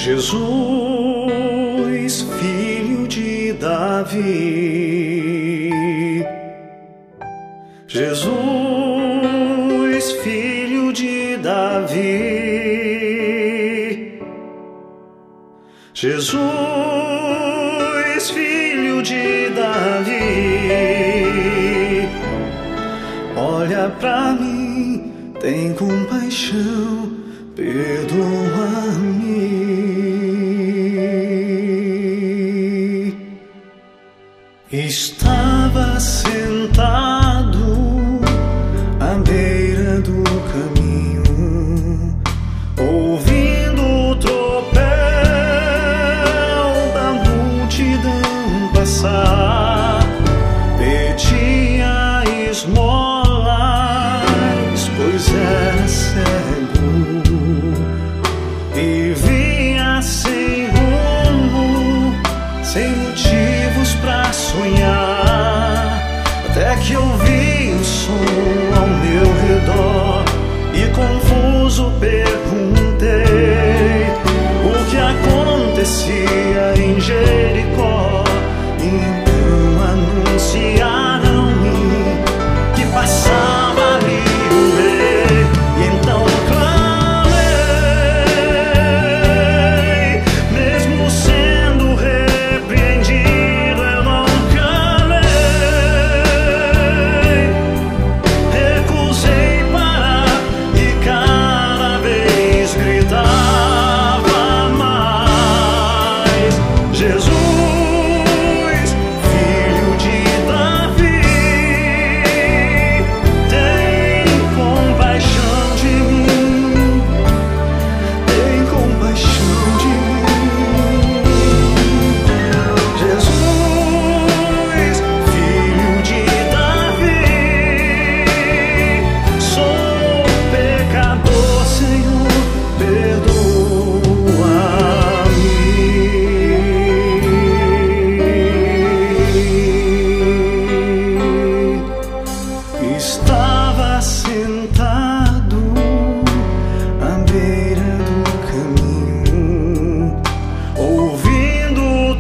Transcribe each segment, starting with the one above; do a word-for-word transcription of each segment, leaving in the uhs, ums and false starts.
Jesus, filho de Davi. Jesus, filho de Davi. Jesus, filho de Davi. Olha pra mim, tem compaixão, perdoa-me. Estava sentado à beira do caminho, ouvindo o tropel da multidão passar. Pedia esmolas, pois era cego, e vinha sem rumo, sem motivos pra sonhar. Até que ouvi um som ao meu redor e confuso perguntei o que acontecia em Jericó. Então anunciaram-me que passava ali o rei. E então clamei, mesmo sendo repreendido, eu não calei. Recusei parar e cada vez gritava mais: Jesus, estava sentado à beira do caminho, ouvindo o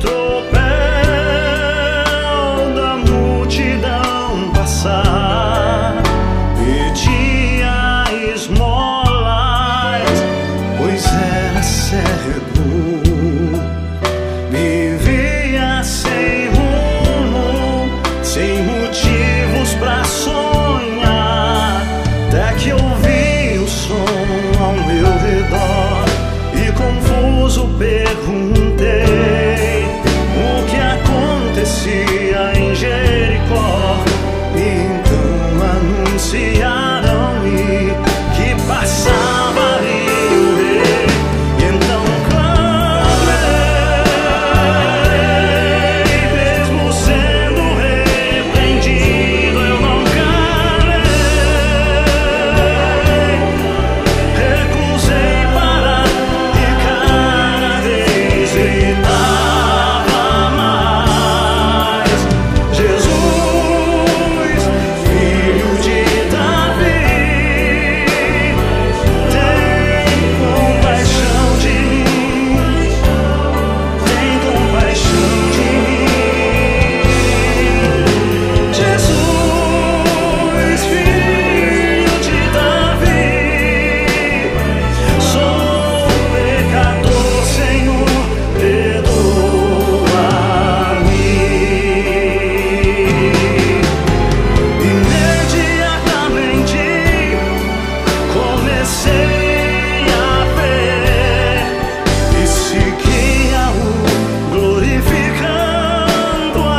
tropel da multidão passar. Pedia esmolas, pois era cego, vivia sem rumo, sem motivos pra sonhar. Até que ouvi o som ao meu redor e confuso perguntei o que acontecia em Jericó. E então anunciaram-me que passava ali o rei. E então clamei, mesmo sendo repreendido, eu não calei. Recusei parar e cada vez gritava mais: Jesus, filho de Davi, tem compaixão de mim, tem compaixão de mim. Jesus, filho de Davi, sou pecador, Senhor, perdoa-me. Imediatamente comecei a ver e seguia-o, glorificando a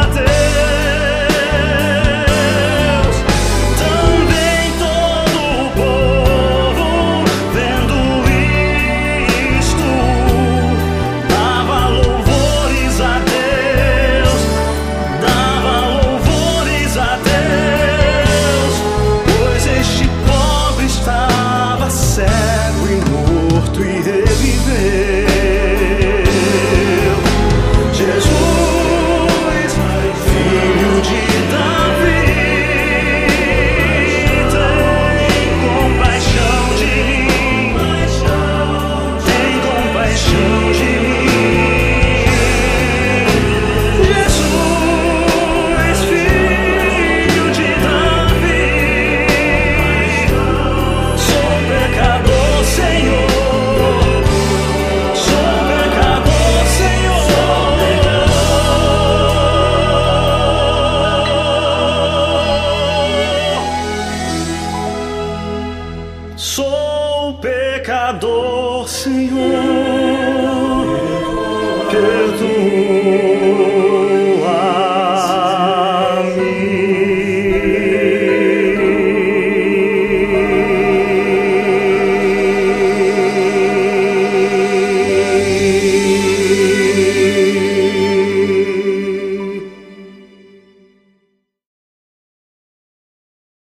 Deus. Também todo o povo, vendo isto, dava louvores a Deus, dava louvores a Deus, pois este pobre estava cego e morto e reviveu. Jesus, filho de Davi, tem compaixão de mim, tem compaixão de mim. pecador, Senhor.